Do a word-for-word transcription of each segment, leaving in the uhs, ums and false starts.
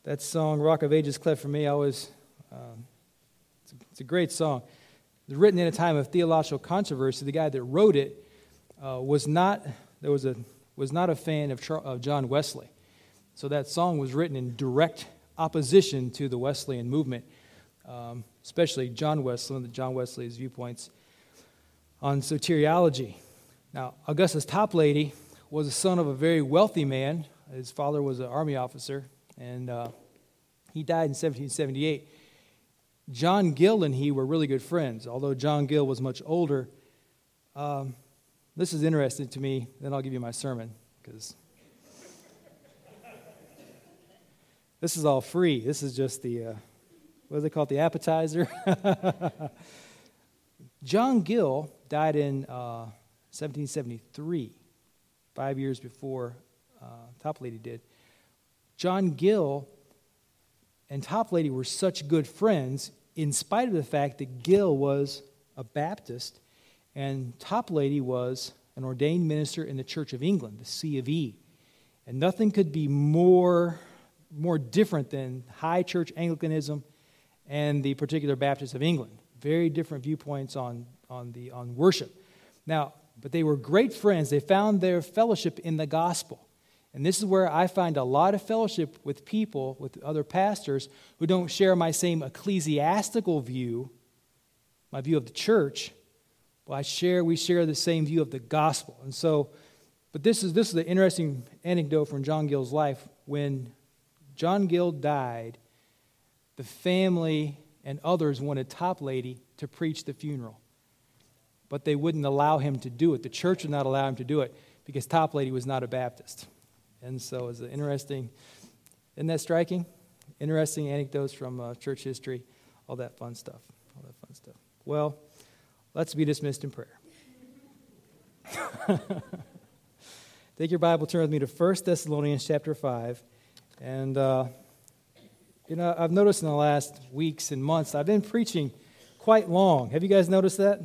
That song, Rock of Ages, cleft for me, I always, um, it's, a, it's a great song. It was written in a time of theological controversy. The guy that wrote it uh, was not, there was a, was not a fan of, Char- of John Wesley. So that song was written in direct opposition to the Wesleyan movement, um, especially John Wesley, some of the John Wesley's viewpoints on soteriology. Now, Augustus Toplady was the son of a very wealthy man. His father was an army officer, and uh, he died in seventeen seventy-eight. John Gill and he were really good friends, although John Gill was much older. Um, this is interesting to me. Then I'll give you my sermon, because this is all free. This is just the, uh, what do they call it, the appetizer? John Gill died in uh, seventeen seventy-three, five years before uh, Toplady did. John Gill and Toplady were such good friends in spite of the fact that Gill was a Baptist and Toplady was an ordained minister in the Church of England, the C of E. And nothing could be more, more different than High Church Anglicanism and the particular Baptists of England. Very different viewpoints on, on, the, on worship. Now, but they were great friends. They found their fellowship in the gospel. And this is where I find a lot of fellowship with people, with other pastors, who don't share my same ecclesiastical view, my view of the church, but I share, we share the same view of the gospel. And so, but this is this is an interesting anecdote from John Gill's life. When John Gill died, the family and others wanted Toplady to preach the funeral, but they wouldn't allow him to do it. The church would not allow him to do it because Toplady was not a Baptist. And so it's an interesting, isn't that striking? Interesting anecdotes from uh, church history, all that fun stuff, all that fun stuff. Well, let's be dismissed in prayer. Take your Bible, turn with me to First Thessalonians chapter five. And, uh, you know, I've noticed in the last weeks and months, I've been preaching quite long. Have you guys noticed that?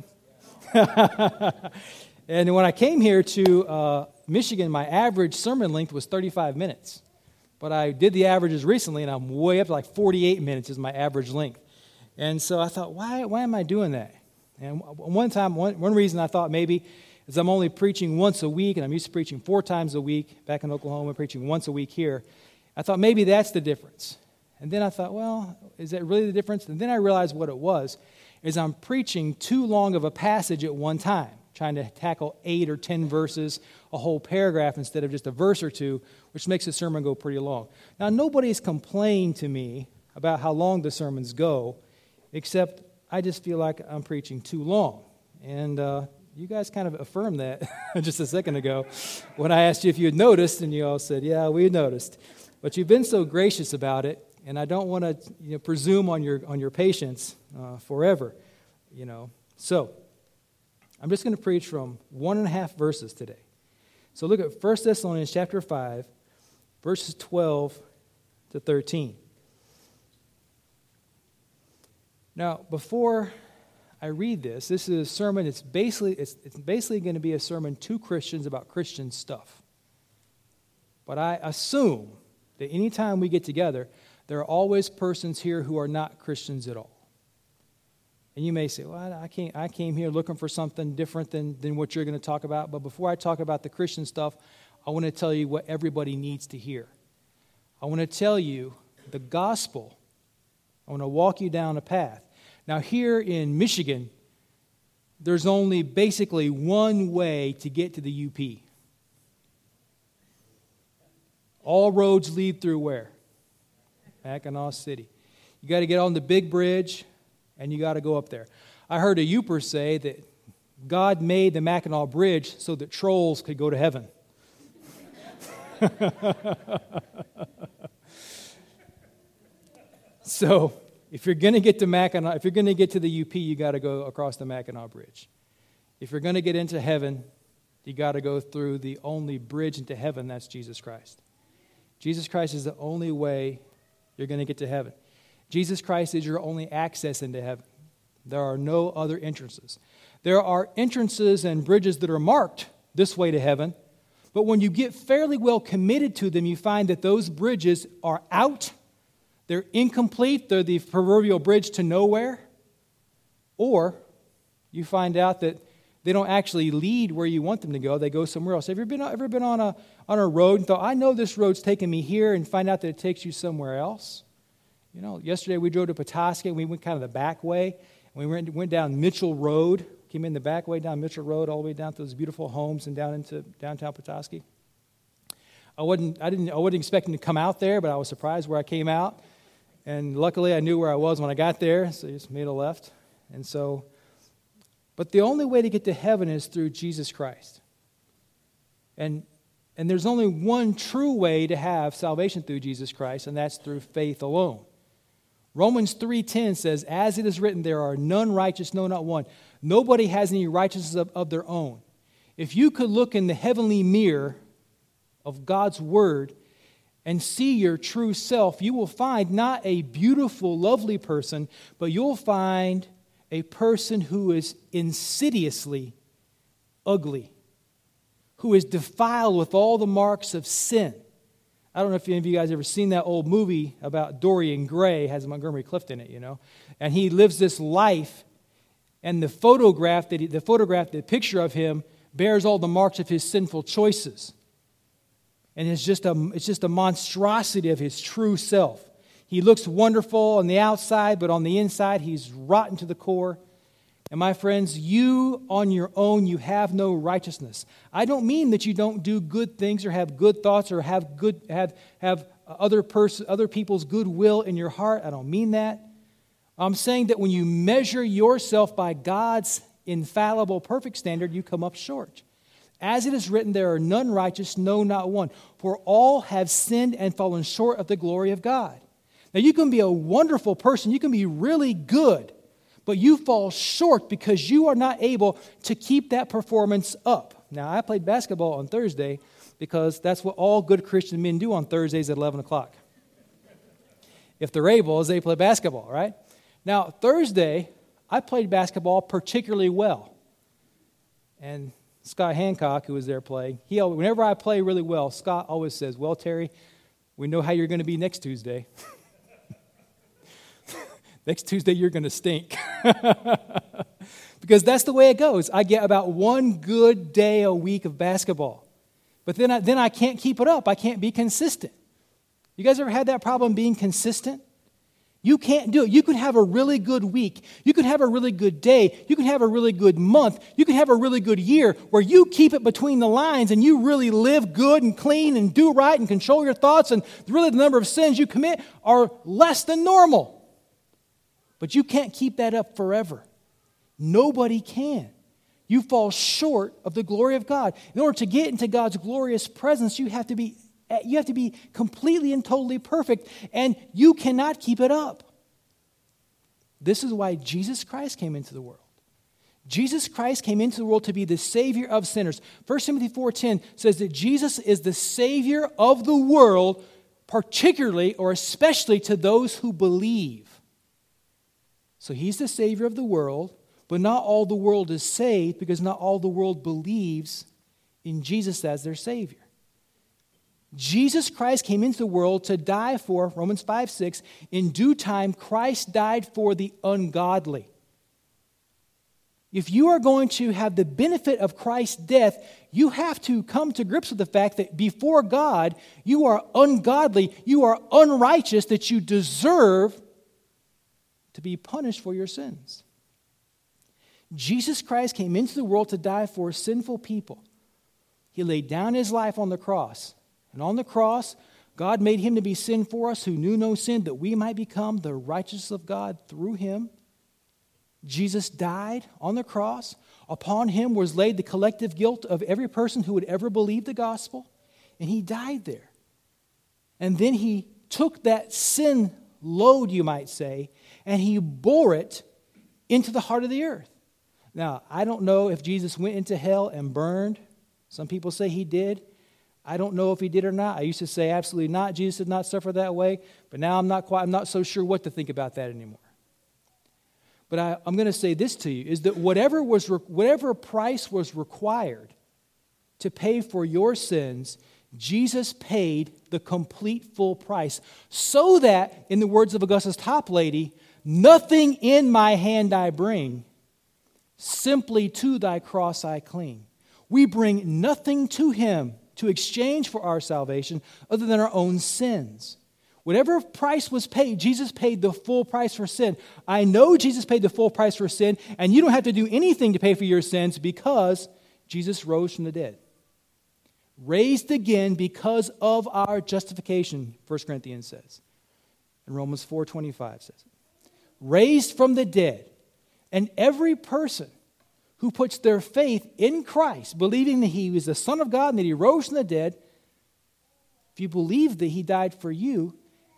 And when I came here to uh, Michigan, my average sermon length was thirty-five minutes. But I did the averages recently, and I'm way up to like forty-eight minutes is my average length. And so I thought, why why am I doing that? And one time, one, one reason I thought maybe is I'm only preaching once a week, and I'm used to preaching four times a week. Back in Oklahoma, preaching once a week here. I thought maybe that's the difference. And then I thought, well, is that really the difference? And then I realized what it was, is I'm preaching too long of a passage at one time, trying to tackle eight or ten verses, a whole paragraph instead of just a verse or two, which makes the sermon go pretty long. Now, nobody's complained to me about how long the sermons go, except I just feel like I'm preaching too long. And uh, you guys kind of affirmed that just a second ago when I asked you if you had noticed, and you all said, yeah, we had noticed. But you've been so gracious about it, and I don't want to you know, presume on your on your patience uh, forever, you know. So I'm just going to preach from one and a half verses today. So look at First Thessalonians chapter five, verses twelve to thirteen. Now, before I read this, this is a sermon. It's basically it's, it's basically going to be a sermon to Christians about Christian stuff. But I assume that anytime we get together, there are always persons here who are not Christians at all. And you may say, well, I came, I came here looking for something different than, than what you're going to talk about. But before I talk about the Christian stuff, I want to tell you what everybody needs to hear. I want to tell you the gospel. I want to walk you down a path. Now, here in Michigan, there's only basically one way to get to the U P. All roads lead through where? Mackinac City. You got to get on the big bridge, and you got to go up there. I heard a Youper say that God made the Mackinac Bridge so that trolls could go to heaven. So, if you're going to get to Mackinac, if you're going to get to the U P, you got to go across the Mackinac Bridge. If you're going to get into heaven, you got to go through the only bridge into heaven, that's Jesus Christ. Jesus Christ is the only way you're going to get to heaven. Jesus Christ is your only access into heaven. There are no other entrances. There are entrances and bridges that are marked this way to heaven, but when you get fairly well committed to them, you find that those bridges are out they're incomplete, they're the proverbial bridge to nowhere, or you find out that they don't actually lead where you want them to go. They go somewhere else. Have you been, ever been on a, on a road and thought, I know this road's taking me here, and find out that it takes you somewhere else? You know, yesterday we drove to Petoskey, and we went kind of the back way. And we went, went down Mitchell Road, came in the back way down Mitchell Road, all the way down to those beautiful homes and down into downtown Petoskey. I wasn't, I didn't, I wasn't expecting to come out there, but I was surprised where I came out. And luckily I knew where I was when I got there, so I just made a left. And so... But the only way to get to heaven is through Jesus Christ. And, and there's only one true way to have salvation through Jesus Christ, and that's through faith alone. Romans three ten says, as it is written, there are none righteous, no, not one. Nobody has any righteousness of, of their own. If you could look in the heavenly mirror of God's Word and see your true self, you will find not a beautiful, lovely person, but you'll find a person who is insidiously ugly, who is defiled with all the marks of sin. I don't know if any of you guys ever seen that old movie about Dorian Gray, has Montgomery Clift in it, you know. And he lives this life, and the photograph, that he, the photograph, the picture of him bears all the marks of his sinful choices. And it's just a, it's just a monstrosity of his true self. He looks wonderful on the outside, but on the inside, he's rotten to the core. And my friends, you on your own, you have no righteousness. I don't mean that you don't do good things or have good thoughts or have good have have other person other people's goodwill in your heart. I don't mean that. I'm saying that when you measure yourself by God's infallible, perfect standard, you come up short. As it is written, there are none righteous, no, not one. For all have sinned and fallen short of the glory of God. Now, you can be a wonderful person. You can be really good. But you fall short because you are not able to keep that performance up. Now, I played basketball on Thursday because that's what all good Christian men do on Thursdays at eleven o'clock. If they're able, as they play basketball, right? Now, Thursday, I played basketball particularly well. And Scott Hancock, who was there playing, he whenever I play really well, Scott always says, well, Terry, we know how you're going to be next Tuesday. Next Tuesday, you're going to stink. Because that's the way it goes. I get about one good day a week of basketball. But then I, then I can't keep it up. I can't be consistent. You guys ever had that problem being consistent? You can't do it. You can have a really good week. You can have a really good day. You can have a really good month. You can have a really good year where you keep it between the lines and you really live good and clean and do right and control your thoughts, and really the number of sins you commit are less than normal. But you can't keep that up forever. Nobody can. You fall short of the glory of God. In order to get into God's glorious presence, you have to be you have to be completely and totally perfect, and you cannot keep it up. This is why Jesus Christ came into the world. Jesus Christ came into the world to be the Savior of sinners. First Timothy four ten says that Jesus is the Savior of the world, particularly or especially to those who believe. So he's the Savior of the world, but not all the world is saved because not all the world believes in Jesus as their Savior. Jesus Christ came into the world to die for, Romans five six, in due time Christ died for the ungodly. If you are going to have the benefit of Christ's death, you have to come to grips with the fact that before God, you are ungodly, you are unrighteous, that you deserve to be punished for your sins. Jesus Christ came into the world to die for sinful people. He laid down his life on the cross. And on the cross, God made him to be sin for us who knew no sin, that we might become the righteousness of God through him. Jesus died on the cross. Upon him was laid the collective guilt of every person who would ever believe the gospel. And he died there. And then he took that sin load, you might say, and he bore it into the heart of the earth. Now, I don't know if Jesus went into hell and burned. Some people say he did. I don't know if he did or not. I used to say absolutely not. Jesus did not suffer that way. But now I'm not quite, I'm not so sure what to think about that anymore. But I, I'm going to say this to you, is that whatever was whatever price was required to pay for your sins, Jesus paid the complete full price so that, in the words of Augustus Toplady, nothing in my hand I bring, simply to thy cross I cling. We bring nothing to him to exchange for our salvation other than our own sins. Whatever price was paid, Jesus paid the full price for sin. I know Jesus paid the full price for sin, and you don't have to do anything to pay for your sins because Jesus rose from the dead. Raised again because of our justification, First Corinthians says. And Romans four twenty-five says it. Raised from the dead. And every person who puts their faith in Christ, believing that he was the Son of God and that he rose from the dead, if you believe that he died for you,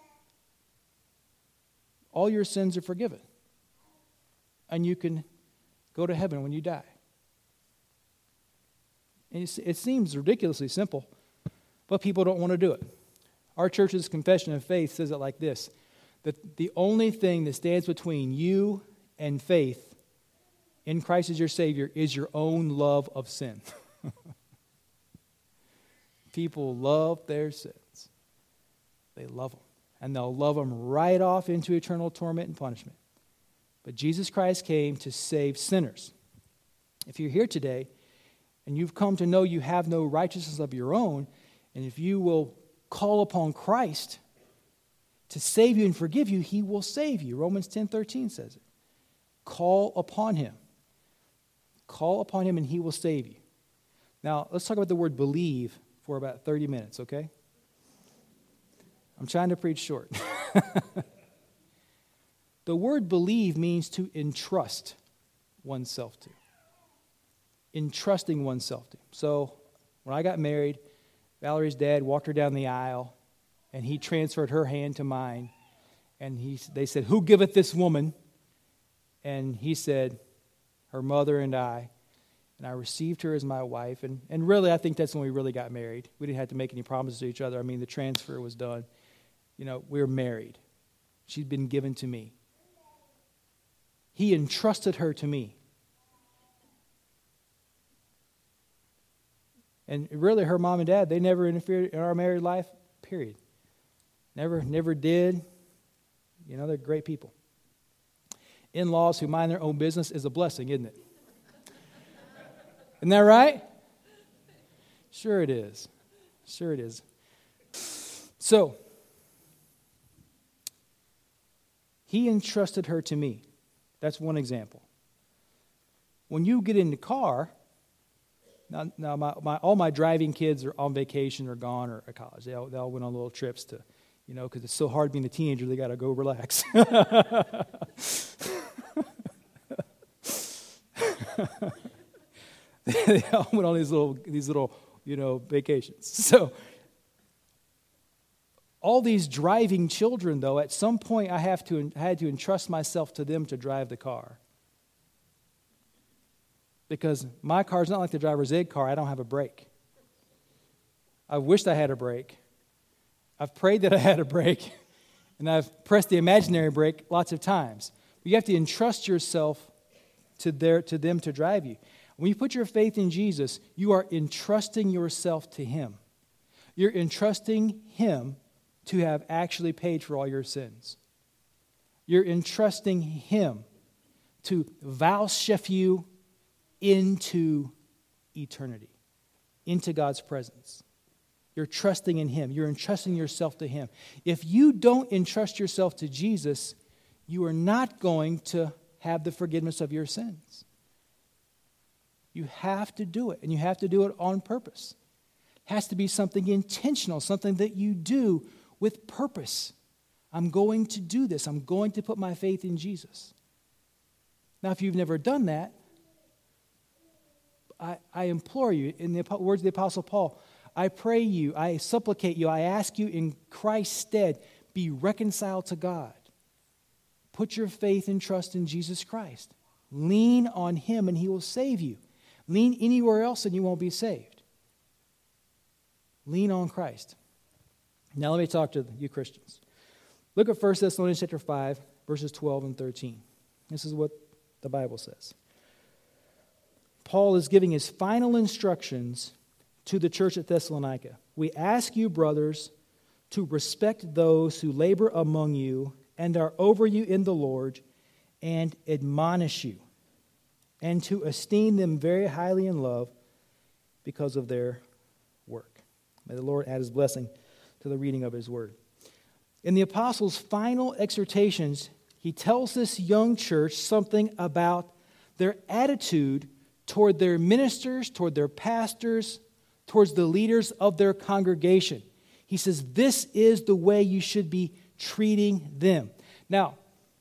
all your sins are forgiven. And you can go to heaven when you die. And it seems ridiculously simple, but people don't want to do it. Our church's confession of faith says it like this, that the only thing that stands between you and faith in Christ as your Savior is your own love of sin. People love their sins. They love them. And they'll love them right off into eternal torment and punishment. But Jesus Christ came to save sinners. If you're here today and you've come to know you have no righteousness of your own, and if you will call upon Christ to save you and forgive you, he will save you. Romans ten thirteen says it. Call upon him. Call upon him and he will save you. Now, let's talk about the word believe for about thirty minutes, okay? I'm trying to preach short. The word believe means to entrust oneself to. Entrusting oneself to. So, when I got married, Valerie's dad walked her down the aisle, and he transferred her hand to mine. And he, they said, "Who giveth this woman?" And he said, "Her mother and I." And I received her as my wife. And, and really, I think that's when we really got married. We didn't have to make any promises to each other. I mean, the transfer was done. You know, we were married. She'd been given to me. He entrusted her to me. And really, her mom and dad, they never interfered in our married life, period. Never, never did. You know, they're great people. In-laws who mind their own business is a blessing, isn't it? Isn't that right? Sure it is. Sure it is. So, he entrusted her to me. That's one example. When you get in the car, now, now my, my, all my driving kids are on vacation or gone or at college. They all, they all went on little trips to, you know, because it's so hard being a teenager, they got to go relax. They all went on these little, these little, you know, vacations. So, all these driving children, though, at some point I have to I had to entrust myself to them to drive the car. Because my car's not like the driver's ed car. I don't have a brake. I wished I had a brake. I've prayed that I had a brake, and I've pressed the imaginary brake lots of times. But you have to entrust yourself to their to them to drive you. When you put your faith in Jesus, you are entrusting yourself to him. You're entrusting him to have actually paid for all your sins. You're entrusting him to vouchsafe you into eternity, into God's presence. You're trusting in him. You're entrusting yourself to him. If you don't entrust yourself to Jesus, you are not going to have the forgiveness of your sins. You have to do it, and you have to do it on purpose. It has to be something intentional, something that you do with purpose. I'm going to do this. I'm going to put my faith in Jesus. Now, if you've never done that, I, I implore you, in the words of the Apostle Paul, I pray you, I supplicate you, I ask you in Christ's stead, be reconciled to God. Put your faith and trust in Jesus Christ. Lean on him and he will save you. Lean anywhere else and you won't be saved. Lean on Christ. Now let me talk to you Christians. Look at First Thessalonians chapter five, verses twelve and thirteen. This is what the Bible says. Paul is giving his final instructions to the church at Thessalonica. we ask you, brothers, to respect those who labor among you and are over you in the Lord and admonish you, and to esteem them very highly in love because of their work. May the Lord add his blessing to the reading of his word. In the apostles' final exhortations, he tells this young church something about their attitude toward their ministers, toward their pastors, towards the leaders of their congregation. He says, this is the way you should be treating them. Now,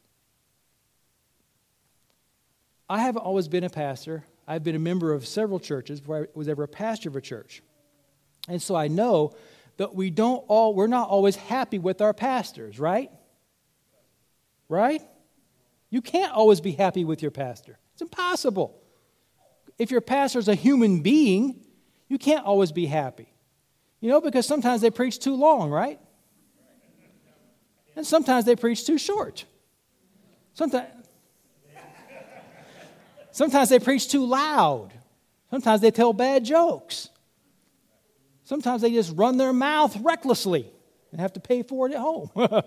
I haven't always been a pastor. I've been a member of several churches before I was ever a pastor of a church. And so I know that we don't all, we're not always happy with our pastors, right? Right? You can't always be happy with your pastor. It's impossible. If your pastor is a human being, you can't always be happy. You know, because sometimes they preach too long, right? And sometimes they preach too short. Sometimes, sometimes they preach too loud. Sometimes they tell bad jokes. Sometimes they just run their mouth recklessly and have to pay for it at home.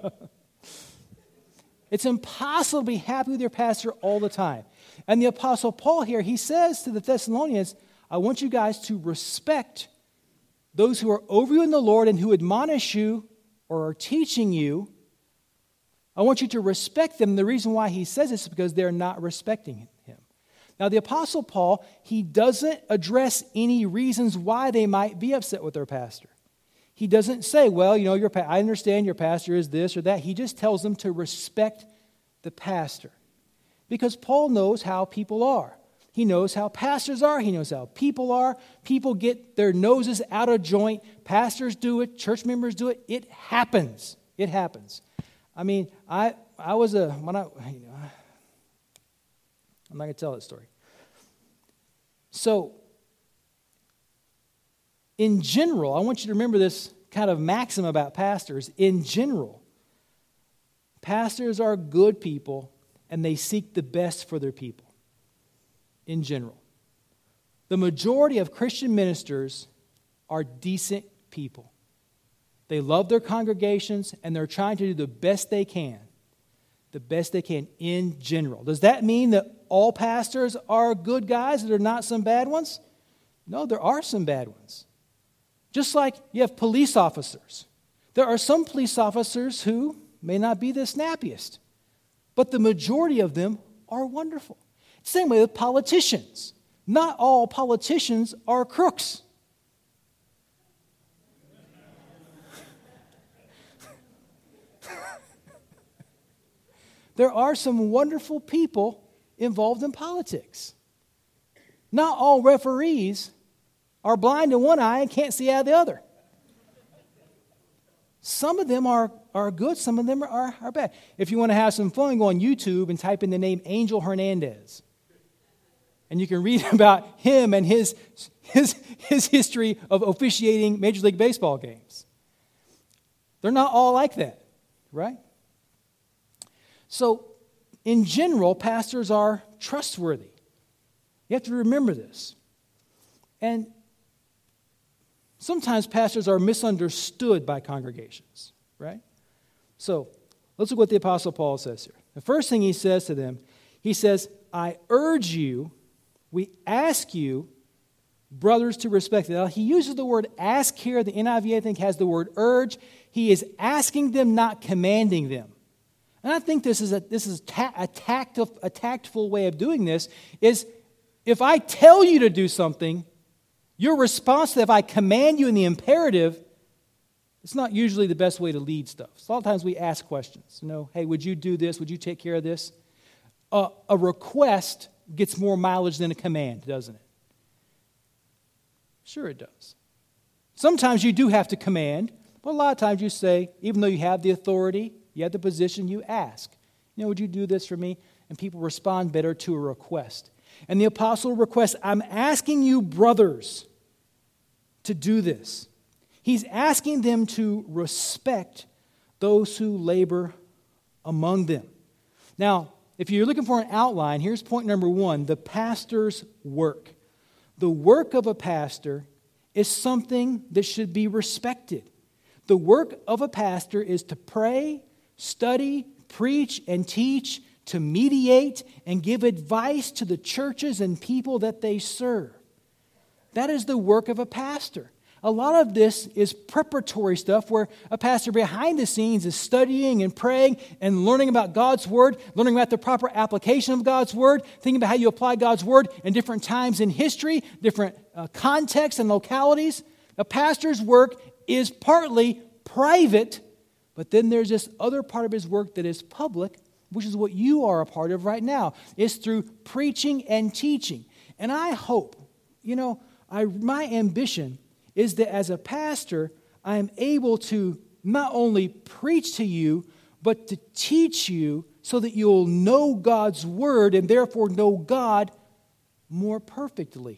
It's impossible to be happy with your pastor all the time. And the Apostle Paul here, he says to the Thessalonians, I want you guys to respect those who are over you in the Lord and who admonish you or are teaching you. I want you to respect them. The reason why he says this is because they're not respecting him. Now, the Apostle Paul, he doesn't address any reasons why they might be upset with their pastor. He doesn't say, well, you know, your pa- I understand your pastor is this or that. He just tells them to respect the pastor. Because Paul knows how people are. He knows how pastors are. He knows how people are. People get their noses out of joint. Pastors do it. Church members do it. It happens. It happens. I mean, I I was a, when I, you know, I'm not going to tell that story. So, in general, I want you to remember this kind of maxim about pastors. In general, pastors are good people and they seek the best for their people. In general. The majority of Christian ministers are decent people. They love their congregations and they're trying to do the best they can. The best they can in general. Does that mean that all pastors are good guys and there are not some bad ones? No, there are some bad ones. Just like you have police officers. There are some police officers who may not be the snappiest, but the majority of them are wonderful. Same way with politicians. Not all politicians are crooks. There are some wonderful people involved in politics. Not all referees are blind in one eye and can't see out of the other. Some of them are, are good, some of them are, are bad. If you want to have some fun, go on YouTube and type in the name Angel Hernandez. And you can read about him and his, his, his history of officiating Major League Baseball games. They're not all like that, right? So, in general, pastors are trustworthy. You have to remember this. And sometimes pastors are misunderstood by congregations, right? So, let's look what the Apostle Paul says here. The first thing he says to them, he says, I urge you, we ask you, brothers, to respect them. Now, he uses the word ask here. The N I V, I think, has the word urge. He is asking them, not commanding them. And I think this is a this is ta- a, tactful, a tactful way of doing this, is if I tell you to do something, your response to that, if I command you in the imperative, it's not usually the best way to lead stuff. So a lot of times we ask questions. You know, hey, would you do this? Would you take care of this? Uh, a request gets more mileage than a command, doesn't it? Sure it does. Sometimes you do have to command, but a lot of times you say, even though you have the authority, you have the position, you ask, you know, would you do this for me? And people respond better to a request. And the apostle requests, I'm asking you, brothers, to do this. He's asking them to respect those who labor among them. Now, if you're looking for an outline, here's point number one, the pastor's work. The work of a pastor is something that should be respected. The work of a pastor is to pray, study, preach, and teach, to mediate and give advice to the churches and people that they serve. That is the work of a pastor. A lot of this is preparatory stuff where a pastor behind the scenes is studying and praying and learning about God's Word, learning about the proper application of God's Word, thinking about how you apply God's Word in different times in history, different uh, contexts and localities. A pastor's work is partly private, but then there's this other part of his work that is public, which is what you are a part of right now. It's through preaching and teaching. And I hope, you know, I, my ambition is that as a pastor, I am able to not only preach to you, but to teach you so that you'll know God's Word and therefore know God more perfectly.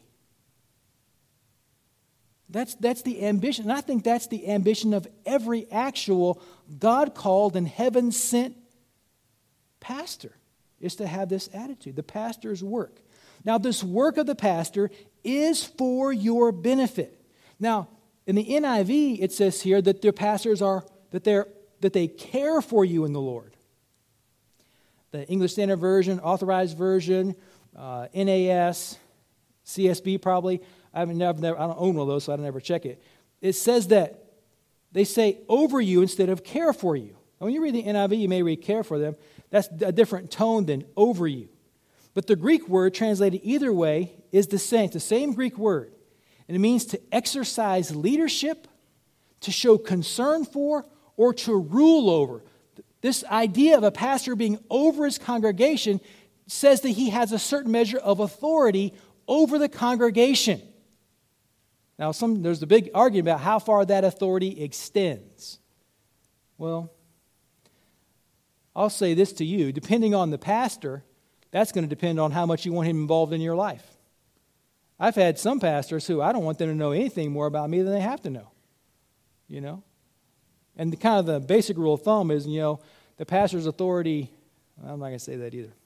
That's, that's the ambition. And I think that's the ambition of every actual God-called and heaven-sent pastor, is to have this attitude, the pastor's work. Now, this work of the pastor is for your benefit. Now, in the N I V, it says here that their pastors are, that they're, that they care for you in the Lord. The English Standard Version, Authorized Version, uh, N A S, C S B probably. I've never, never, I don't own one of those, so I don't ever check it. It says that they say over you instead of care for you. Now, when you read the N I V, you may read care for them. That's a different tone than over you. But the Greek word translated either way is the same. It's the same Greek word. And it means to exercise leadership, to show concern for, or to rule over. This idea of a pastor being over his congregation says that he has a certain measure of authority over the congregation. Now, some, there's a big argument about how far that authority extends. Well, I'll say this to you. Depending on the pastor, that's going to depend on how much you want him involved in your life. I've had some pastors who I don't want them to know anything more about me than they have to know. You know? And the kind of the basic rule of thumb is, you know, the pastor's authority, I'm not going to say that either.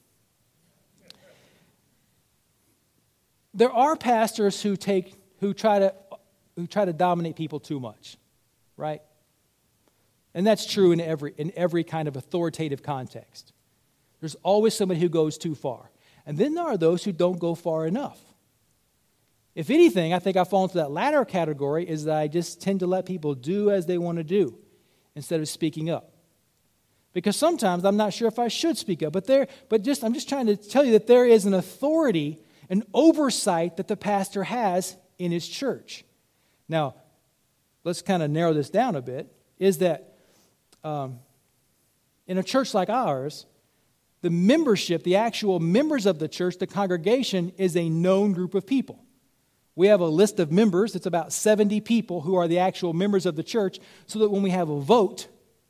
There are pastors who take who try to who try to dominate people too much, right? And that's true in every in every kind of authoritative context. There's always somebody who goes too far. And then there are those who don't go far enough. If anything, I think I fall into that latter category, is that I just tend to let people do as they want to do instead of speaking up. Because sometimes I'm not sure if I should speak up, but there, but just I'm just trying to tell you that there is an authority, an oversight that the pastor has in his church. Now, let's kind of narrow this down a bit, is that um, in a church like ours, the membership, the actual members of the church, the congregation, is a known group of people. We have a list of members. It's about seventy people who are the actual members of the church, so that when we have a vote,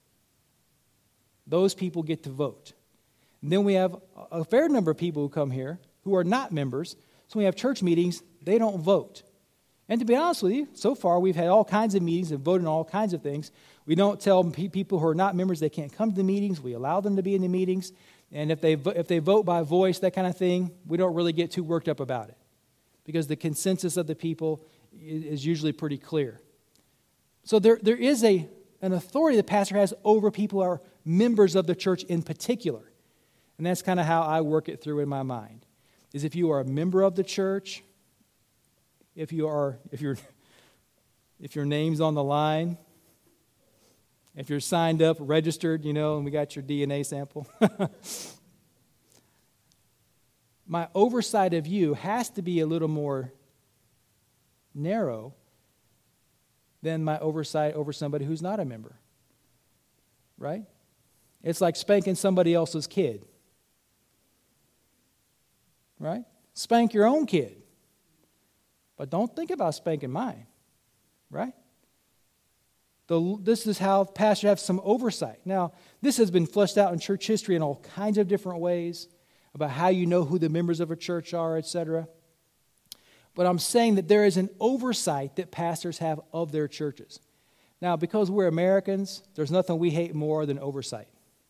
those people get to vote. And then we have a fair number of people who come here who are not members. So when we have church meetings, they don't vote. And to be honest with you, so far we've had all kinds of meetings and voted on all kinds of things. We don't tell people who are not members they can't come to the meetings. We allow them to be in the meetings. And if they if they vote by voice, that kind of thing, we don't really get too worked up about it, because the consensus of the people is usually pretty clear. So there, there is a, an authority the pastor has over people who are members of the church in particular. And that's kind of how I work it through in my mind. Is if you are a member of the church, if you are, if you're, if your name's on the line, if you're signed up, registered, you know, and we got your D N A sample. My oversight of you has to be a little more narrow than my oversight over somebody who's not a member. Right? It's like spanking somebody else's kid. Right? Spank your own kid. But don't think about spanking mine. Right? The, this is how pastors have some oversight. Now, this has been fleshed out in church history in all kinds of different ways, about how you know who the members of a church are, et cetera. But I'm saying that there is an oversight that pastors have of their churches. Now, because we're Americans, there's nothing we hate more than oversight.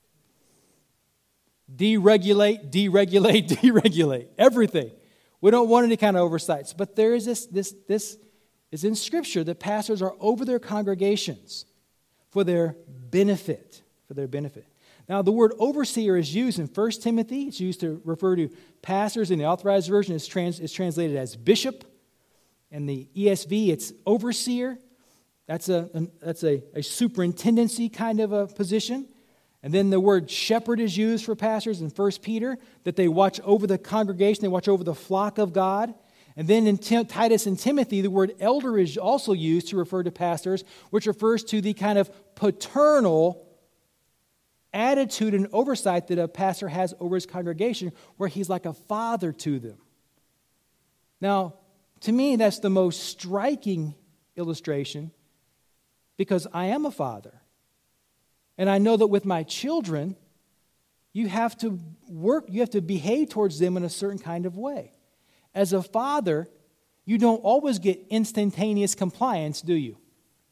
Deregulate, deregulate, deregulate. Everything. We don't want any kind of oversights. But there is this, this, this is in Scripture that pastors are over their congregations for their benefit, for their benefit. Now, the word overseer is used in First Timothy. It's used to refer to pastors. In the Authorized Version, it's, trans, it's translated as bishop. In the E S V, it's overseer. That's a, an, that's a, a superintendency kind of a position. And then the word shepherd is used for pastors in First Peter, that they watch over the congregation, they watch over the flock of God. And then in Tim, Titus and Timothy, the word elder is also used to refer to pastors, which refers to the kind of paternal attitude and oversight that a pastor has over his congregation, where he's like a father to them. Now, to me, that's the most striking illustration, because I am a father. And I know that with my children, you have to work, you have to behave towards them in a certain kind of way. As a father, you don't always get instantaneous compliance, do you?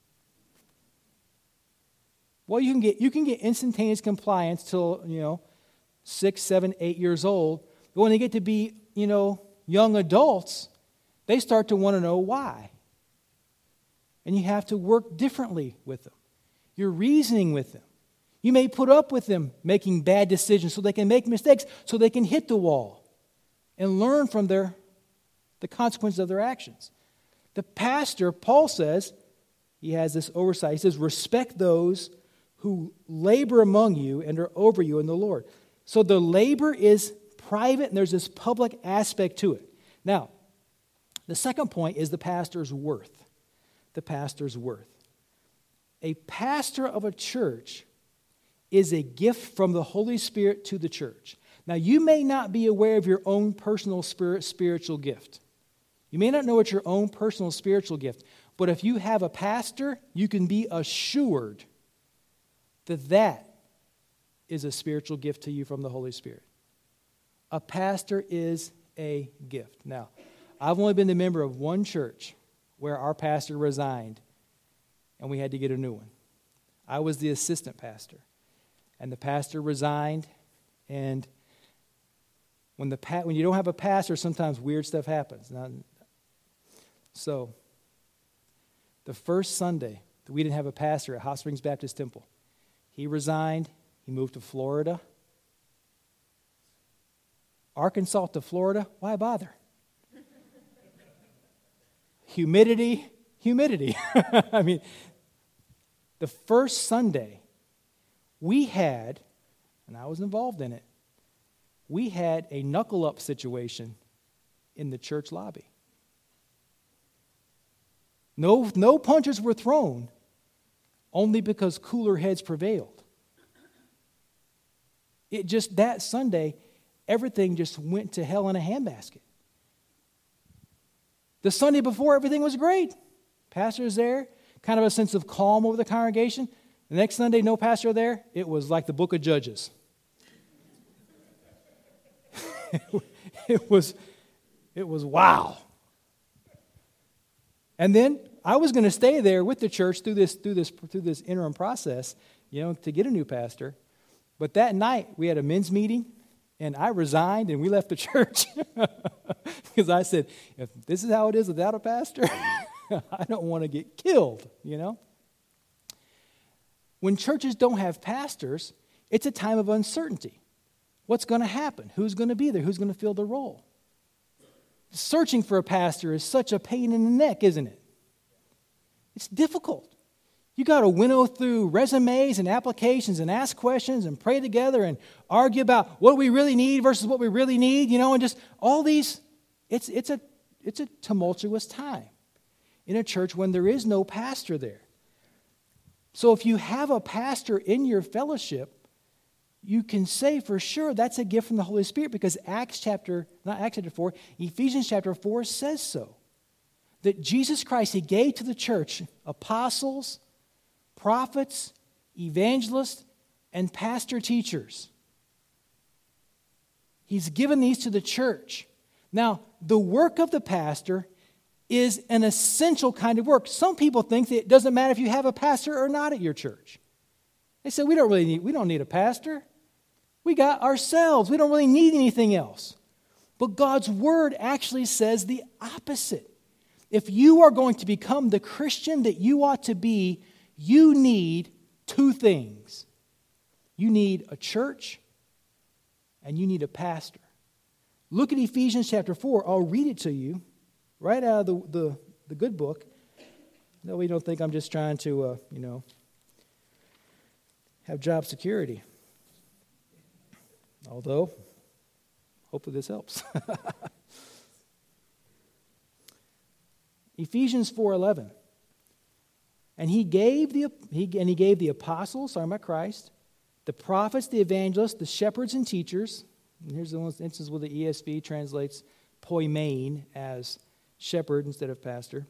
Well, you can get you can get instantaneous compliance till, you know, six, seven, eight years old. But when they get to be, you know, young adults, they start to want to know why. And you have to work differently with them. You're reasoning with them. You may put up with them making bad decisions so they can make mistakes, so they can hit the wall and learn from their the consequences of their actions. The pastor, Paul says, he has this oversight. He says, respect those who labor among you and are over you in the Lord. So the labor is private, and there's this public aspect to it. Now, the second point is the pastor's worth. The pastor's worth. A pastor of a church is a gift from the Holy Spirit to the church. Now, you may not be aware of your own personal spirit, spiritual gift. You may not know what your own personal spiritual gift, but if you have a pastor, you can be assured that that is a spiritual gift to you from the Holy Spirit. A pastor is a gift. Now, I've only been the member of one church where our pastor resigned and we had to get a new one. I was the assistant pastor, and the pastor resigned, and when the pa- when you don't have a pastor, sometimes weird stuff happens. Now, so, the first Sunday that we didn't have a pastor at Hot Springs Baptist Temple, he resigned. He moved to Florida. Arkansas to Florida, why bother? Humidity, humidity. I mean, the first Sunday we had, and I was involved in it, we had a knuckle-up situation in the church lobby. No, no punches were thrown, only because cooler heads prevailed. It just, that Sunday, everything just went to hell in a handbasket. The Sunday before, everything was great. Pastor's there, kind of a sense of calm over the congregation. The next Sunday, no pastor there. It was like the book of Judges. it was, it was wow. And then I was going to stay there with the church through this, through this, through this interim process, you know, to get a new pastor. But that night we had a men's meeting, and I resigned, and we left the church because I said, if this is how it is without a pastor, I don't want to get killed, you know. When churches don't have pastors, it's a time of uncertainty. What's going to happen? Who's going to be there? Who's going to fill the role? Searching for a pastor is such a pain in the neck, isn't it? It's difficult. You got to winnow through resumes and applications and ask questions and pray together and argue about what we really need versus what we really need, you know, and just all these. It's it's a it's a tumultuous time in a church when there is no pastor there. So if you have a pastor in your fellowship, you can say for sure that's a gift from the Holy Spirit, because Acts chapter, not Acts chapter four, Ephesians chapter four says so. That Jesus Christ, He gave to the church apostles, prophets, evangelists, and pastor teachers. He's given these to the church. Now, the work of the pastor is an essential kind of work. Some people think that it doesn't matter if you have a pastor or not at your church. They say, we don't really need, we don't need a pastor. We got ourselves. We don't really need anything else. But God's word actually says the opposite. If you are going to become the Christian that you ought to be, you need two things. You need a church and you need a pastor. Look at Ephesians chapter four. I'll read it to you right out of the, the, the good book. No, we don't think I'm just trying to, uh, you know, have job security. Although, hopefully this helps. Ephesians four eleven. And he gave the he and he gave the apostles, talking about Christ, the prophets, the evangelists, the shepherds and teachers. And here's the one instance where the E S V translates poimen as shepherd instead of pastor.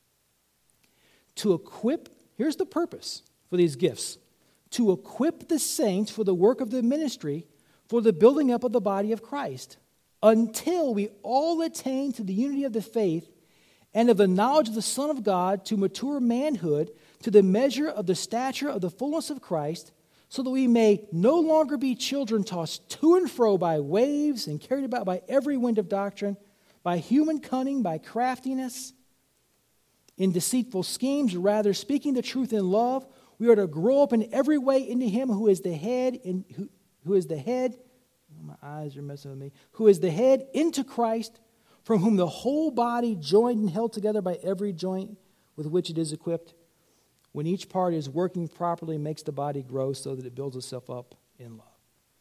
To equip, here's the purpose for these gifts. To equip the saints for the work of the ministry, for the building up of the body of Christ, until we all attain to the unity of the faith and of the knowledge of the Son of God, to mature manhood, to the measure of the stature of the fullness of Christ, so that we may no longer be children tossed to and fro by waves and carried about by every wind of doctrine, by human cunning, by craftiness, in deceitful schemes, rather speaking the truth in love, we are to grow up in every way into him who is the head, in, who, who is the head, oh, my eyes are messing with me, who is the head, into Christ, from whom the whole body, joined and held together by every joint with which it is equipped, when each part is working properly, makes the body grow so that it builds itself up in love.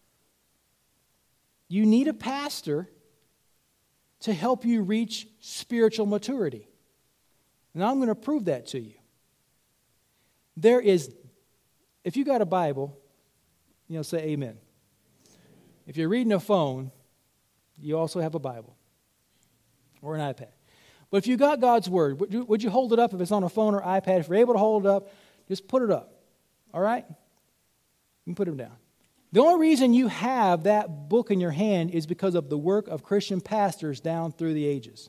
You need a pastor to help you reach spiritual maturity. And I'm going to prove that to you. There is, if you got a Bible, you know, say amen. If you're reading a phone, you also have a Bible or an iPad. But if you got God's Word, would you, would you hold it up if it's on a phone or iPad? If you're able to hold it up, just put it up. All right? You can put them down. The only reason you have that book in your hand is because of the work of Christian pastors down through the ages.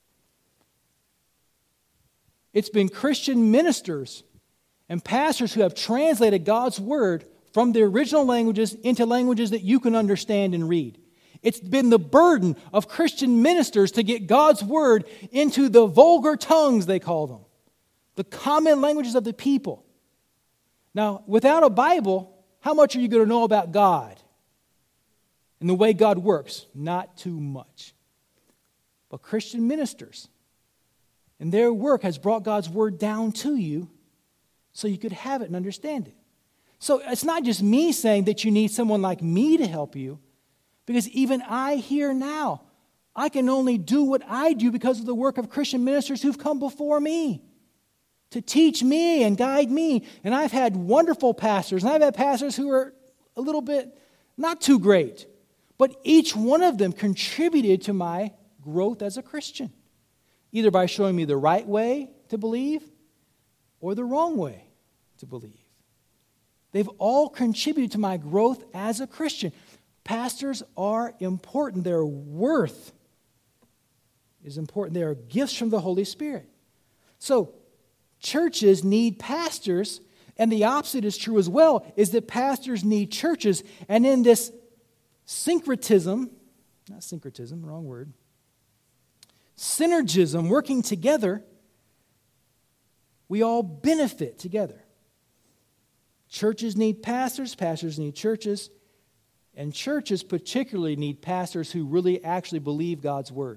It's been Christian ministers and pastors who have translated God's Word from the original languages into languages that you can understand and read. It's been the burden of Christian ministers to get God's Word into the vulgar tongues, they call them, the common languages of the people. Now, without a Bible, how much are you going to know about God and the way God works? Not too much. But Christian ministers and their work has brought God's Word down to you so you could have it and understand it. So it's not just me saying that you need someone like me to help you, because even I here now, I can only do what I do because of the work of Christian ministers who've come before me to teach me and guide me. And I've had wonderful pastors, and I've had pastors who are a little bit not too great, but each one of them contributed to my growth as a Christian, either by showing me the right way to believe or the wrong way to believe. They've all contributed to my growth as a Christian. Pastors are important. Their worth is important. They are gifts from the Holy Spirit. So, churches need pastors, and the opposite is true as well, is that pastors need churches. And in this syncretism, not syncretism, wrong word, synergism, working together, we all benefit together. Churches need pastors, pastors need churches, and churches particularly need pastors who really actually believe God's Word.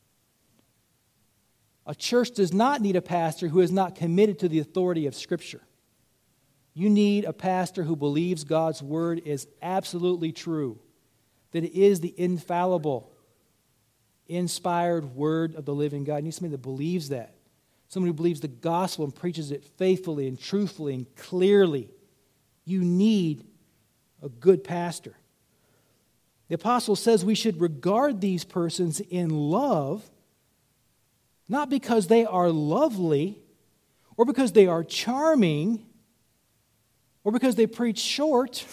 A church does not need a pastor who is not committed to the authority of Scripture. You need a pastor who believes God's Word is absolutely true, that it is the infallible, inspired Word of the living God. You need somebody that believes that. Someone who believes the gospel and preaches it faithfully and truthfully and clearly. You need a good pastor. The apostle says we should regard these persons in love, not because they are lovely, or because they are charming, or because they preach short,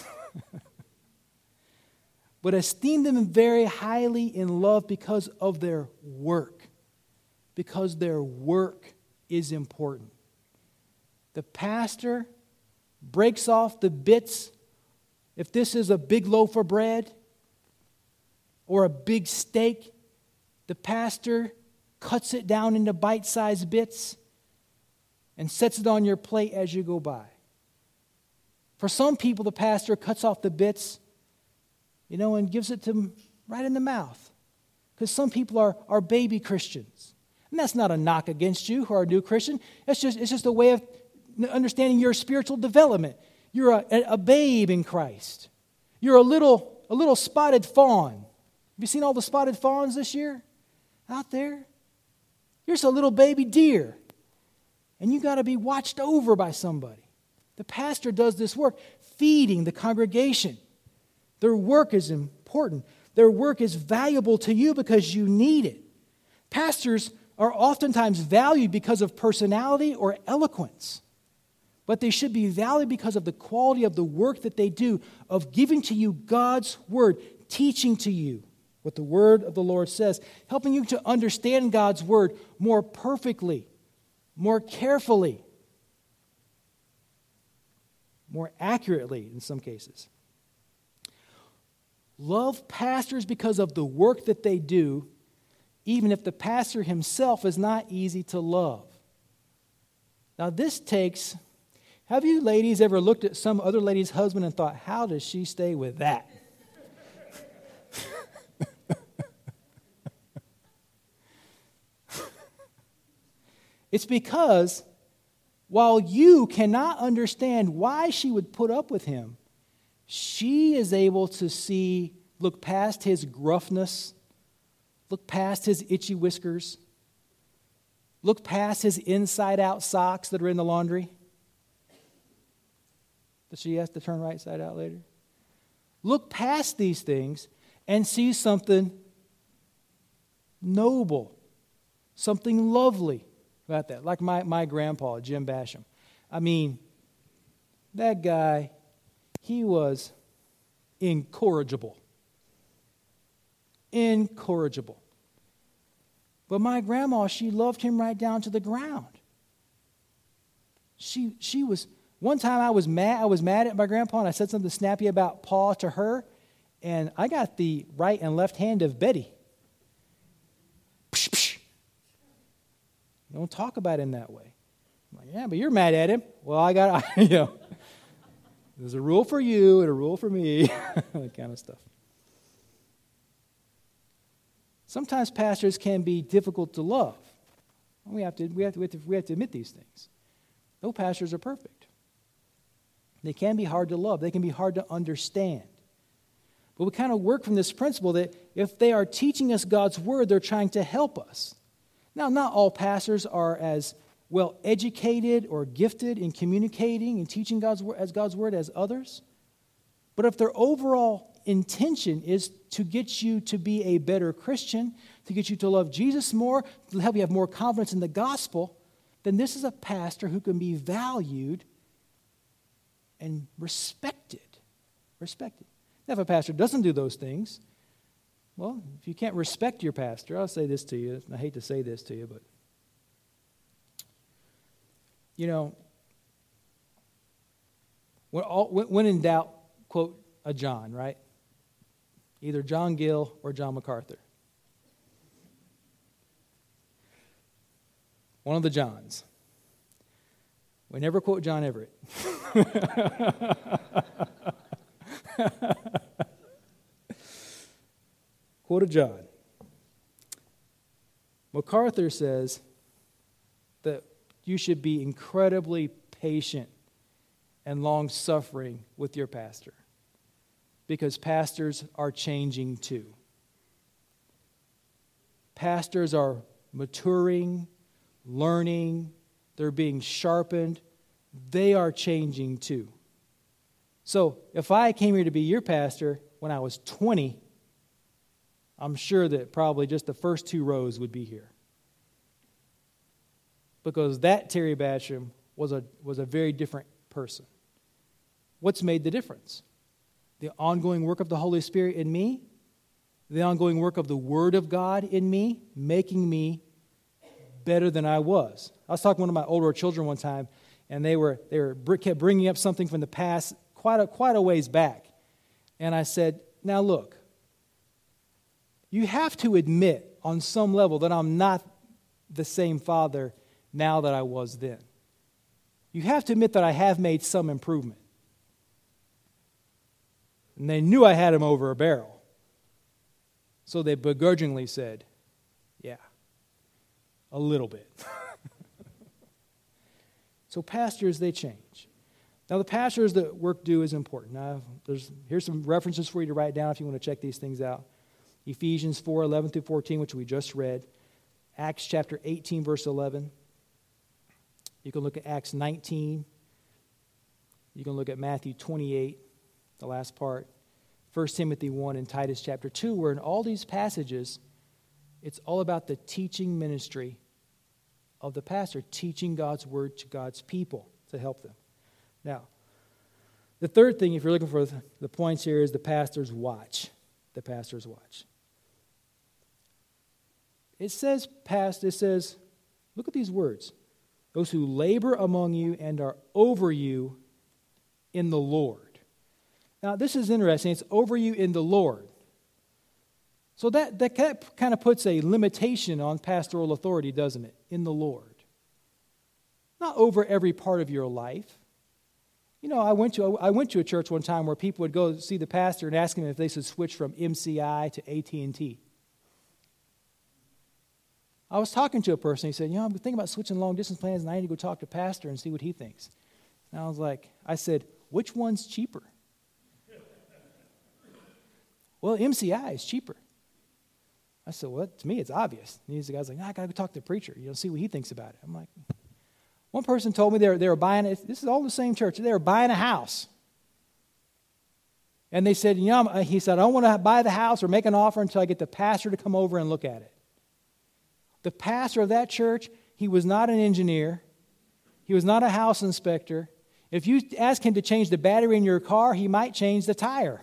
but esteem them very highly in love because of their work, because their work is important. The pastor breaks off the bits. If this is a big loaf of bread or a big steak, the pastor cuts it down into bite-sized bits, and sets it on your plate as you go by. For some people, the pastor cuts off the bits, you know, and gives it to them right in the mouth. Because some people are, are baby Christians. And that's not a knock against you who are a new Christian. It's just, it's just a way of understanding your spiritual development. You're a, a babe in Christ. You're a little, a little spotted fawn. Have you seen all the spotted fawns this year out there? You're just a little baby deer. And you got to be watched over by somebody. The pastor does this work, feeding the congregation. Their work is important. Their work is valuable to you because you need it. Pastors are oftentimes valued because of personality or eloquence. But they should be valued because of the quality of the work that they do, of giving to you God's word, teaching to you what the word of the Lord says, helping you to understand God's word more perfectly, more carefully, more accurately in some cases. Love pastors because of the work that they do, even if the pastor himself is not easy to love. Now this takes, have you ladies ever looked at some other lady's husband and thought, how does she stay with that? It's because while you cannot understand why she would put up with him, she is able to see, look past his gruffness, look past his itchy whiskers, look past his inside-out socks that are in the laundry. That she has to turn right side out later. Look past these things and see something noble, something lovely about that. Like my, my grandpa, Jim Basham. I mean, that guy, he was incorrigible. Incorrigible. But my grandma, she loved him right down to the ground. She she was, one time I was mad, I was mad at my grandpa and I said something snappy about Pa to her, and I got the right and left hand of Betty. Psh, psh. Don't talk about him that way. I'm like, yeah, but you're mad at him. Well, I got, you know, there's a rule for you and a rule for me, that kind of stuff. Sometimes pastors can be difficult to love. We have to, we have to, we have to, we have to admit these things. No pastors are perfect. They can be hard to love. They can be hard to understand. But we kind of work from this principle that if they are teaching us God's word, they're trying to help us. Now, not all pastors are as well educated or gifted in communicating and teaching God's word as God's word as others. But if their overall intention is to get you to be a better Christian, to get you to love Jesus more, to help you have more confidence in the gospel, then this is a pastor who can be valued and respected. Respected. Now, if a pastor doesn't do those things, well, if you can't respect your pastor, I'll say this to you. I hate to say this to you, but, you know, when, all, when in doubt, quote a John, right? Either John Gill or John MacArthur. One of the Johns. We never quote John Everett. Quote a John. MacArthur says that you should be incredibly patient and long-suffering with your pastor, because pastors are changing too. Pastors are maturing, learning, they're being sharpened. They are changing too. So if I came here to be your pastor when I was twenty, I'm sure that probably just the first two rows would be here. Because that Terry Basham was a, was a very different person. What's made the difference? The ongoing work of the Holy Spirit in me, the ongoing work of the Word of God in me, making me better than I was. I was talking to one of my older children one time, and they were they were kept bringing up something from the past quite a, quite a ways back. And I said, now look, you have to admit on some level that I'm not the same father now that I was then. You have to admit that I have made some improvement. And they knew I had him over a barrel. So they begrudgingly said, yeah, a little bit. So pastors, they change. Now the pastors that work do is important. Now, there's, here's some references for you to write down if you want to check these things out. Ephesians four, eleven through fourteen, which we just read. Acts chapter eighteen, verse eleven. You can look at Acts nineteen. You can look at Matthew twenty-eight, the last part. First Timothy one and Titus chapter two, where in all these passages, it's all about the teaching ministry of the pastor, teaching God's word to God's people to help them. Now, the third thing, if you're looking for the points here, is the pastor's watch. The pastor's watch. It says, past, it says, look at these words. Those who labor among you and are over you in the Lord. Now, this is interesting. It's over you in the Lord. So that, that kind of puts a limitation on pastoral authority, doesn't it? In the Lord. Not over every part of your life. You know, I went to I went to a church one time where people would go see the pastor and ask him if they should switch from M C I to A T and T. I was talking to a person. He said, you know, I'm thinking about switching long-distance plans, and I need to go talk to pastor and see what he thinks. And I was like, I said, which one's cheaper? Well, M C I is cheaper. I said, well, to me, it's obvious. And he's the guy's like, nah, I got to go talk to the preacher, you know, see what he thinks about it. I'm like, one person told me they were, they were buying, this is all the same church, they were buying a house. And they said, you know, he said, I don't want to buy the house or make an offer until I get the pastor to come over and look at it. The pastor of that church, he was not an engineer. He was not a house inspector. If you ask him to change the battery in your car, he might change the tire.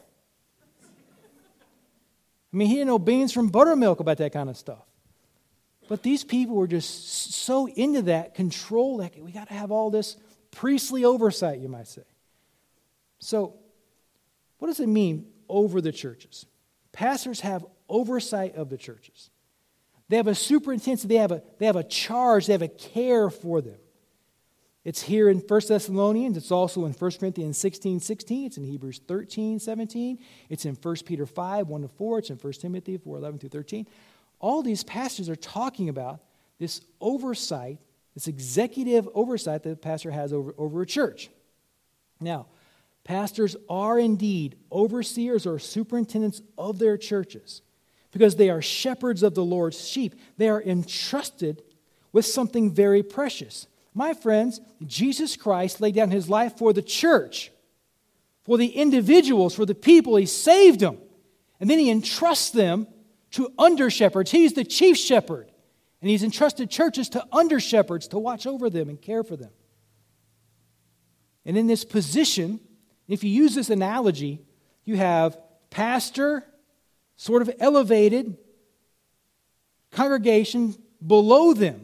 I mean, he didn't know beans from buttermilk about that kind of stuff. But these people were just so into that control. That we got to have all this priestly oversight, you might say. So, what does it mean over the churches? Pastors have oversight of the churches. They have a superintendent. They have a, they have a charge. They have a care for them. It's here in First Thessalonians. It's also in First Corinthians sixteen, sixteen. It's in Hebrews thirteen, seventeen. It's in First Peter five, one to four. It's in First Timothy four, eleven through thirteen. All these pastors are talking about this oversight, this executive oversight that the pastor has over, over a church. Now, pastors are indeed overseers or superintendents of their churches because they are shepherds of the Lord's sheep. They are entrusted with something very precious. My friends, Jesus Christ laid down his life for the church, for the individuals, for the people. He saved them. And then he entrusts them to under-shepherds. He's the chief shepherd. And he's entrusted churches to under-shepherds to watch over them and care for them. And in this position, if you use this analogy, you have pastor, sort of elevated, congregation below them.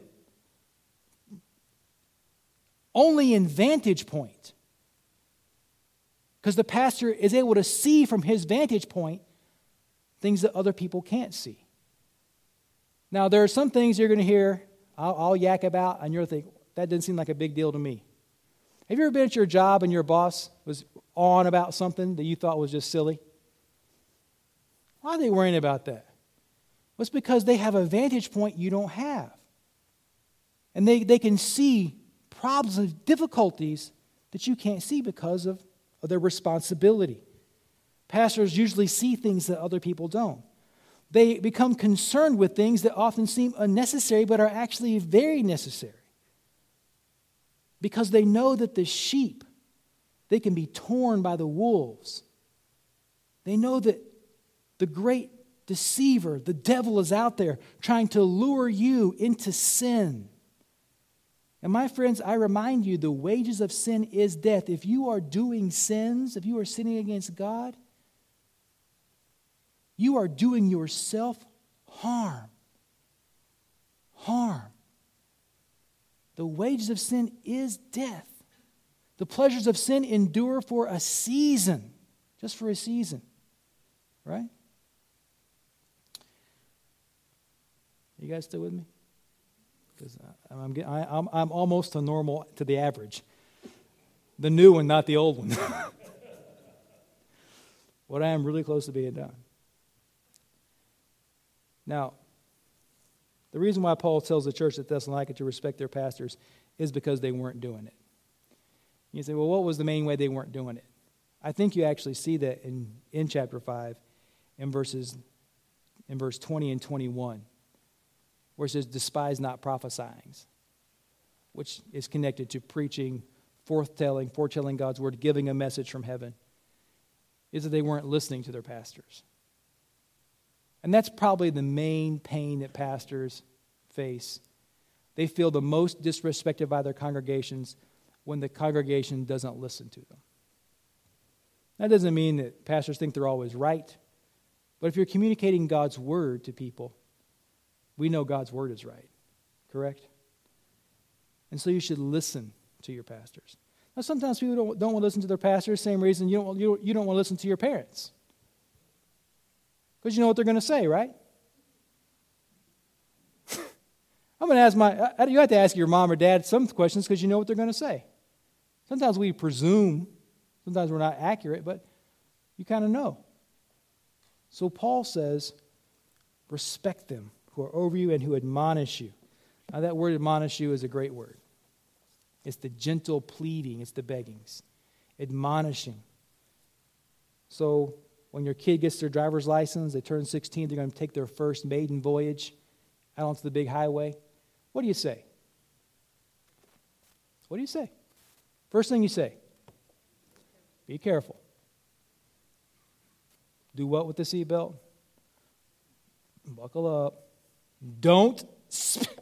Only in vantage point. Because the pastor is able to see from his vantage point things that other people can't see. Now, there are some things you're going to hear, I'll, I'll yak about, and you'll think, that doesn't seem like a big deal to me. Have you ever been at your job and your boss was on about something that you thought was just silly? Why are they worrying about that? Well, it's because they have a vantage point you don't have. And they, they can see problems and difficulties that you can't see because of, of their responsibility. Pastors usually see things that other people don't. They become concerned with things that often seem unnecessary but are actually very necessary. Because they know that the sheep, they can be torn by the wolves. They know that the great deceiver, the devil, is out there trying to lure you into sin. And my friends, I remind you, the wages of sin is death. If you are doing sins, if you are sinning against God, you are doing yourself harm. Harm. The wages of sin is death. The pleasures of sin endure for a season, just for a season, right? You guys still with me? because I'm, getting, I, I'm, I'm almost to normal, to the average. The new one, not the old one. But I am really close to being done. Now, the reason why Paul tells the church at Thessalonica to respect their pastors is because they weren't doing it. You say, well, what was the main way they weren't doing it? I think you actually see that in, in chapter five, in verses in verse twenty and twenty-one, where it says, despise not prophesying, which is connected to preaching, forthtelling, foretelling God's word, giving a message from heaven, is that they weren't listening to their pastors. And that's probably the main pain that pastors face. They feel the most disrespected by their congregations when the congregation doesn't listen to them. That doesn't mean that pastors think they're always right. But if you're communicating God's word to people, we know God's word is right. Correct? And so you should listen to your pastors. Now, sometimes people don't, don't want to listen to their pastors, same reason you don't, you, you don't want to listen to your parents. Because you know what they're going to say, right? I'm going to ask my, you have to ask your mom or dad some questions because you know what they're going to say. Sometimes we presume, sometimes we're not accurate, but you kind of know. So Paul says, respect them who are over you and who admonish you. Now that word admonish you is a great word. It's the gentle pleading, it's the beggings. Admonishing. So when your kid gets their driver's license, they turn sixteen, they're going to take their first maiden voyage out onto the big highway. What do you say? What do you say? First thing you say, be careful. Do what with the seatbelt? Buckle up. Don't sp-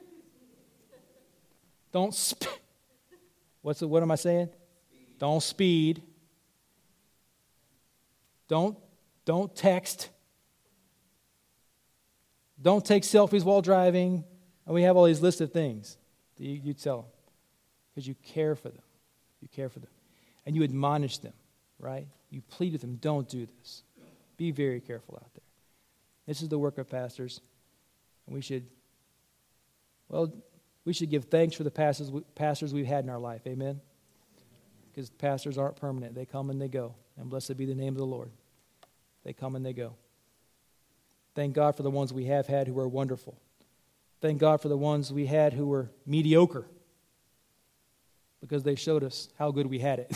Don't sp- What's the, what am I saying? Speed. Don't speed. Don't, don't text. Don't take selfies while driving. And we have all these lists of things that you, you tell them. Because you care for them. You care for them. And you admonish them, right? You plead with them, don't do this. Be very careful out there. This is the work of pastors. And we should, well, we should give thanks for the pastors, pastors we've had in our life. Amen? Because pastors aren't permanent. They come and they go. And blessed be the name of the Lord. They come and they go. Thank God for the ones we have had who are wonderful. Thank God for the ones we had who were mediocre. Because they showed us how good we had it.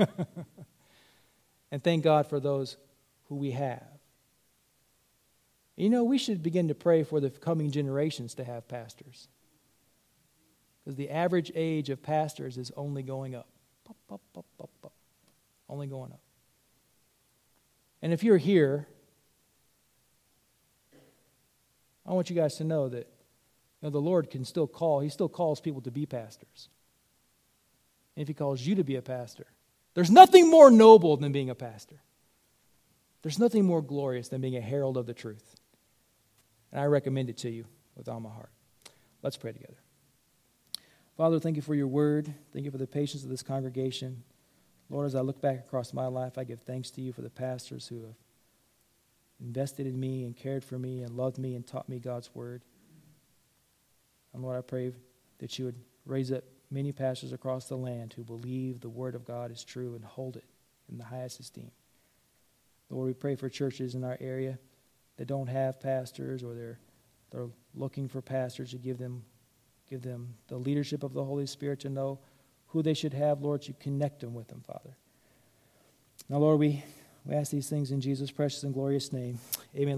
And thank God for those who we have. You know, we should begin to pray for the coming generations to have pastors. Because the average age of pastors is only going up. Up, up, up, up, up. Only going up. And if you're here, I want you guys to know that you know, the Lord can still call. He still calls people to be pastors. And if He calls you to be a pastor, there's nothing more noble than being a pastor. There's nothing more glorious than being a herald of the truth. And I recommend it to you with all my heart. Let's pray together. Father, thank you for your word. Thank you for the patience of this congregation. Lord, as I look back across my life, I give thanks to you for the pastors who have invested in me and cared for me and loved me and taught me God's word. And Lord, I pray that you would raise up many pastors across the land who believe the word of God is true and hold it in the highest esteem. Lord, we pray for churches in our area that don't have pastors or they're they're looking for pastors to give them give them the leadership of the Holy Spirit to know who they should have. Lord, you connect them with them, Father. Now, Lord, we, we ask these things in Jesus' precious and glorious name. Amen.